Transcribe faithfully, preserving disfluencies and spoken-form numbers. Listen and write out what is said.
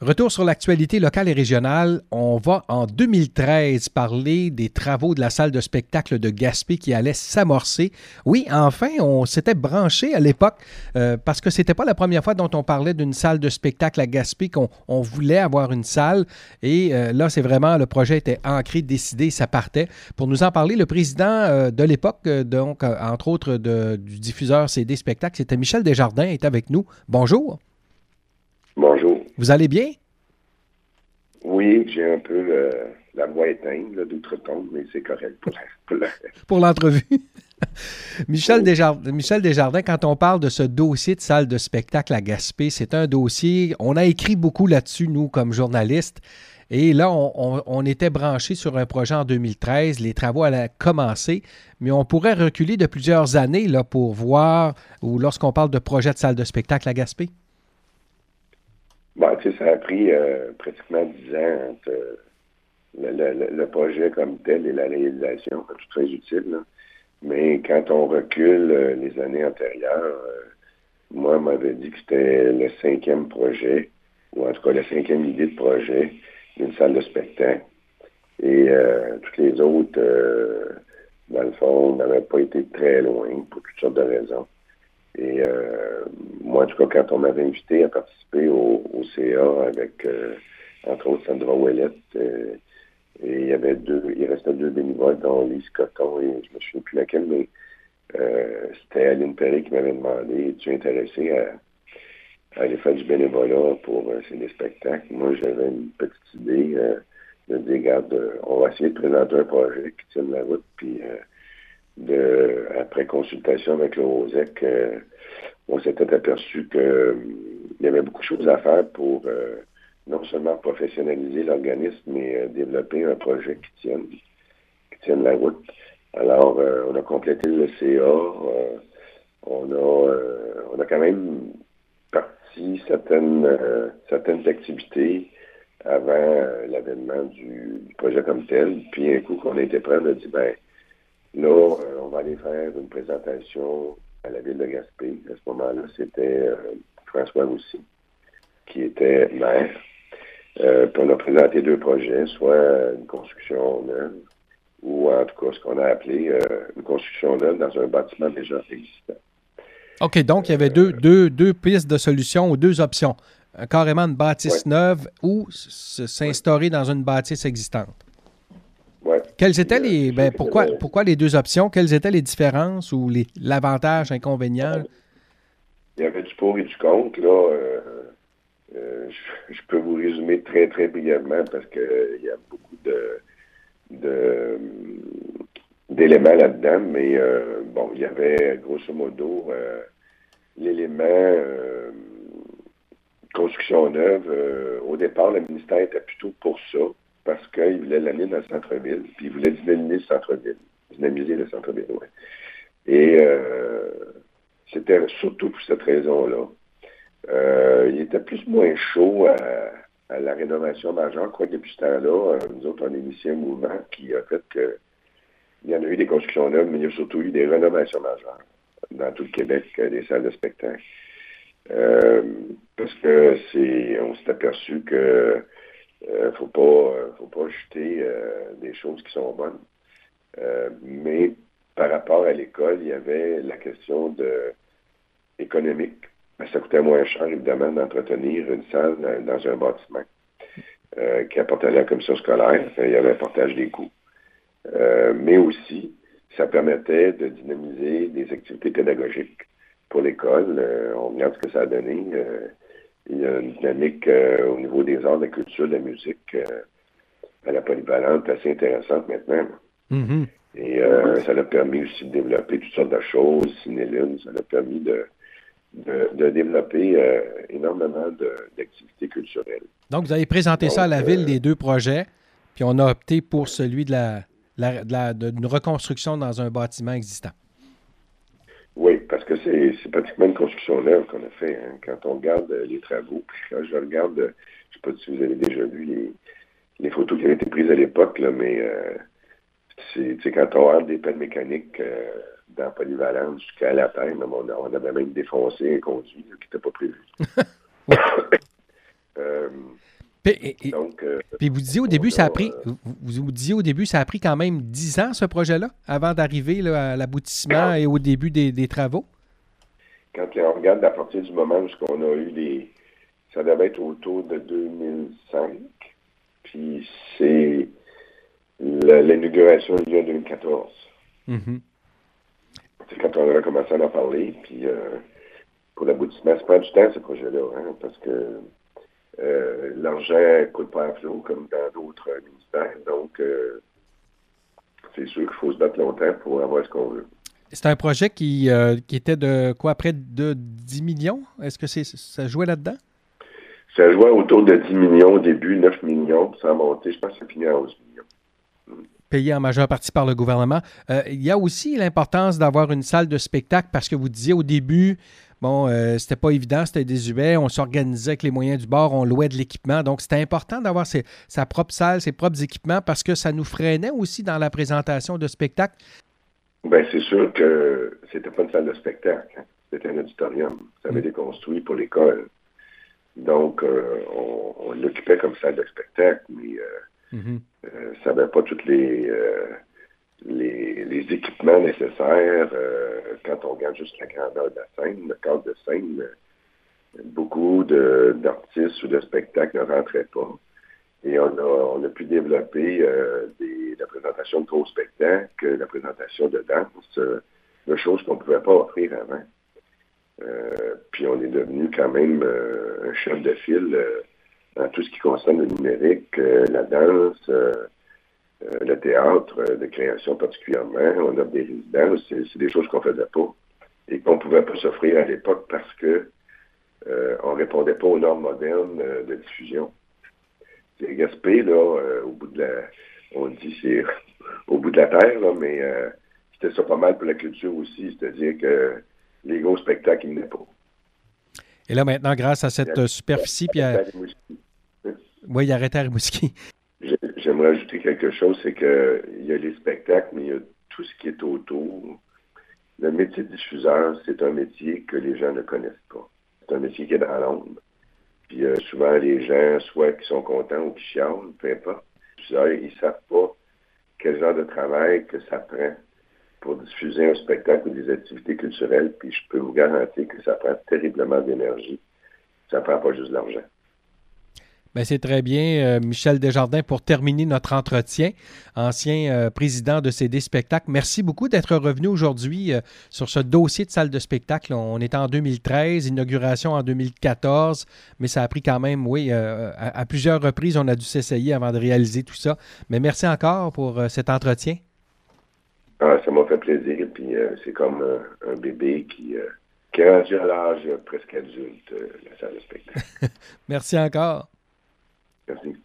Retour sur l'actualité locale et régionale. On va en deux mille treize parler des travaux de la salle de spectacle de Gaspé qui allait s'amorcer. Oui, enfin, on s'était branché à l'époque euh, parce que c'était pas la première fois dont on parlait d'une salle de spectacle à Gaspé, qu'on on voulait avoir une salle. Et euh, là, c'est vraiment, le projet était ancré, décidé, ça partait. Pour nous en parler, le président euh, de l'époque, euh, donc, euh, entre autres, de, du diffuseur C D Spectacle, c'était Michel Desjardins, est avec nous. Bonjour. Bonjour. Vous allez bien? Oui, j'ai un peu euh, la voix éteinte, là, d'outre-tombe, mais c'est correct pour, la, pour, la... pour l'entrevue. Michel, oui. Desjardins, Michel Desjardins, quand on parle de ce dossier de salle de spectacle à Gaspé, c'est un dossier, on a écrit beaucoup là-dessus, nous, comme journalistes, et là, on, on, on était branchés sur un projet en deux mille treize, les travaux allaient commencer, mais on pourrait reculer de plusieurs années là, pour voir, ou lorsqu'on parle de projet de salle de spectacle à Gaspé. Bon, tu sais, ça a pris euh, pratiquement dix ans entre euh, le, le, le projet comme tel et la réalisation, tout très utile. Là. Mais quand on recule euh, les années antérieures, euh, moi, on m'avait dit que c'était le cinquième projet, ou en tout cas la cinquième idée de projet d'une salle de spectacle. Et euh, toutes les autres, euh, dans le fond, n'avaient pas été très loin pour toutes sortes de raisons. Et euh, moi, en tout cas, quand on m'avait invité à participer au, au C A avec, euh, entre autres, Sandra Ouellette, euh, et il y avait deux, il restait deux bénévoles, dont Lise Coton, et je me souviens plus laquelle, mais euh, c'était Aline Perry qui m'avait demandé, es-tu intéressé à, à aller faire du bénévolat pour euh, ces spectacles? Moi, j'avais une petite idée euh, de dire, regarde, euh, on va essayer de présenter un projet qui tienne la route, puis euh, De, après consultation avec le O S E C, euh, on s'était aperçu qu'il euh, y avait beaucoup de choses à faire pour euh, non seulement professionnaliser l'organisme, mais euh, développer un projet qui tienne, qui tienne la route. Alors, euh, on a complété le C A, euh, on, a, euh, on a quand même parti certaines, euh, certaines activités avant euh, l'avènement du, du projet comme tel. Puis un coup qu'on a été prêt, on a dit, ben, là, euh, on va aller faire une présentation à la ville de Gaspé. À ce moment-là, c'était euh, François Roussy, qui était maire. Euh, puis on a présenté deux projets, soit une construction neuve, ou en tout cas ce qu'on a appelé euh, une construction neuve dans un bâtiment déjà existant. OK, donc il y avait deux, deux, deux pistes de solutions ou deux options. Carrément une bâtisse ouais. neuve ou s'instaurer ouais. dans une bâtisse existante. Ouais. Quelles étaient les. Ben, pourquoi, pourquoi les deux options? Quelles étaient les différences ou les, l'avantage, inconvénient? Il y avait du pour et du contre. Là, euh, euh, je, je peux vous résumer très, très brièvement parce qu'il euh, y a beaucoup de, de, d'éléments là-dedans. Mais euh, bon, il y avait grosso modo euh, l'élément euh, construction neuve. Euh, au départ, le ministère était plutôt pour ça, parce qu'il voulait l'amener dans le centre-ville, puis il voulait dynamiser le centre-ville. Dynamiser le centre-ville, oui. Et euh, c'était surtout pour cette raison-là. Euh, il était plus ou moins chaud à, à la rénovation majeure, quoi, depuis ce temps-là. Euh, nous autres, on a initié un mouvement qui a fait que il y en a eu des constructions neuves, mais il y a surtout eu des rénovations majeures dans tout le Québec, des salles de spectacle. Euh, parce que c'est, on s'est aperçu que Euh, faut pas, euh, faut pas jeter euh, des choses qui sont bonnes. Euh, mais par rapport à l'école, il y avait la question de économique. Ben, ça coûtait moins cher, évidemment, d'entretenir une salle dans, dans un bâtiment euh, qui appartenait à la commission scolaire. Enfin, il y avait un partage des coûts. Euh, mais aussi, ça permettait de dynamiser des activités pédagogiques pour l'école. Euh, on regarde ce que ça a donné. Euh, Il y a une dynamique euh, au niveau des arts, de la culture, de la musique, euh, à la polyvalente, assez intéressante maintenant. Mm-hmm. Et euh, ça a permis aussi de développer toutes sortes de choses, Cinélune, ça a permis de, de, de développer euh, énormément de, d'activités culturelles. Donc, vous avez présenté Donc, ça à la ville, euh, les deux projets, puis on a opté pour celui de la, la, de la, d'une reconstruction dans un bâtiment existant. Oui, parce que c'est, c'est pratiquement une construction neuve qu'on a fait. Hein. Quand on regarde euh, les travaux, puis quand je regarde, euh, je ne sais pas si vous avez déjà vu les, les photos qui avaient été prises à l'époque, là, mais euh, c'est, c'est quand on regarde des pelles mécaniques euh, dans Polyvalente jusqu'à la terre, on, on avait même défoncé un conduit là, qui n'était pas prévu. euh, Puis, et, et, Donc, euh, puis vous disiez au début, ça a a, pris, euh, vous, vous disiez au début, ça a pris quand même dix ans, ce projet-là, avant d'arriver là, à l'aboutissement et au début des, des travaux? quand on regarde à partir du moment où on a eu les... Ça devait être autour de deux mille cinq, puis c'est... L'inauguration a eu lieu en deux mille quatorze. Mm-hmm. C'est quand on a commencé à en parler, puis euh, pour l'aboutissement, ça prend du temps, ce projet-là, hein, parce que euh, l'argent ne coûte pas à flot comme dans d'autres ministères, donc euh, c'est sûr qu'il faut se battre longtemps pour avoir ce qu'on veut. C'est un projet qui, euh, qui était de quoi, près de dix millions? Est-ce que c'est, ça jouait là-dedans? Ça jouait autour de dix millions au début, neuf millions, puis ça a monté, je pense que ça finit à onze millions. Payé en majeure partie par le gouvernement. Euh, il y a aussi l'importance d'avoir une salle de spectacle parce que vous disiez au début, bon, euh, c'était pas évident, c'était désuet, on s'organisait avec les moyens du bord, on louait de l'équipement. Donc, c'était important d'avoir ses, sa propre salle, ses propres équipements parce que ça nous freinait aussi dans la présentation de spectacle. Bien, c'est sûr que c'était pas une salle de spectacle, hein. C'était un auditorium. Ça avait été construit pour l'école. Donc, euh, on, on l'occupait comme salle de spectacle, mais euh, mm-hmm. euh, ça n'avait pas tous les, euh, les, les équipements nécessaires. Euh, quand on regarde juste la grandeur de la scène, le cadre de scène, beaucoup de, d'artistes ou de spectacles ne rentraient pas. Et on a, on a pu développer euh, des, la présentation de gros spectacles, la présentation de danse, euh, de choses qu'on ne pouvait pas offrir avant. Euh, puis on est devenu quand même euh, un chef de file euh, dans tout ce qui concerne le numérique, euh, la danse, euh, euh, le théâtre euh, de création particulièrement. On offre des résidences, c'est, c'est des choses qu'on ne faisait pas et qu'on ne pouvait pas s'offrir à l'époque parce que euh, on ne répondait pas aux normes modernes euh, de diffusion. C'est Gaspé, là, euh, au bout de la... On dit c'est au bout de la terre, là, mais euh, c'était ça pas mal pour la culture aussi, c'est-à-dire que les gros spectacles, ils n'étaient pas. Et là, maintenant, grâce à cette a, superficie... Puis à... Oui, il arrêtait à Rimouski. J'aimerais ajouter quelque chose, c'est qu'il y a les spectacles, mais il y a tout ce qui est autour. Le métier de diffuseur, c'est un métier que les gens ne connaissent pas. C'est un métier qui est dans l'ombre. Puis euh, souvent, les gens, soit qui sont contents ou qui chialent, peu importe, ils ne savent pas quel genre de travail que ça prend pour diffuser un spectacle ou des activités culturelles. Puis je peux vous garantir que ça prend terriblement d'énergie. Ça ne prend pas juste de l'argent. Bien, c'est très bien, euh, Michel Desjardins, pour terminer notre entretien, ancien euh, président de C D Spectacle. Merci beaucoup d'être revenu aujourd'hui euh, sur ce dossier de salle de spectacle. On est en deux mille treize, inauguration en deux mille quatorze, mais ça a pris quand même, oui, euh, à, à plusieurs reprises, on a dû s'essayer avant de réaliser tout ça. Mais merci encore pour euh, cet entretien. Ah, ça m'a fait plaisir. Et puis, euh, c'est comme euh, un bébé qui, euh, qui est rendu à l'âge presque adulte, euh, la salle de spectacle. Merci encore. Merci.